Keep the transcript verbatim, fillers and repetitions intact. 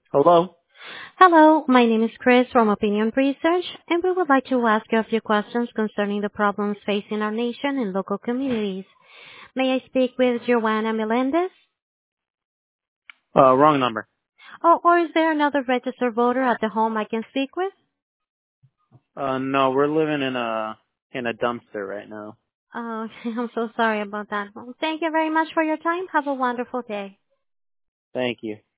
Hello? Hello, my name is Chris from Opinion Research, and we would like to ask you a few questions concerning the problems facing our nation and local communities. May I speak with Joanna Melendez? Uh, wrong number. Oh, or is there another registered voter at the home I can speak with? Uh, no, we're living in a, in a dumpster right now. Oh, I'm so sorry about that. Well, thank you very much for your time. Have a wonderful day. Thank you.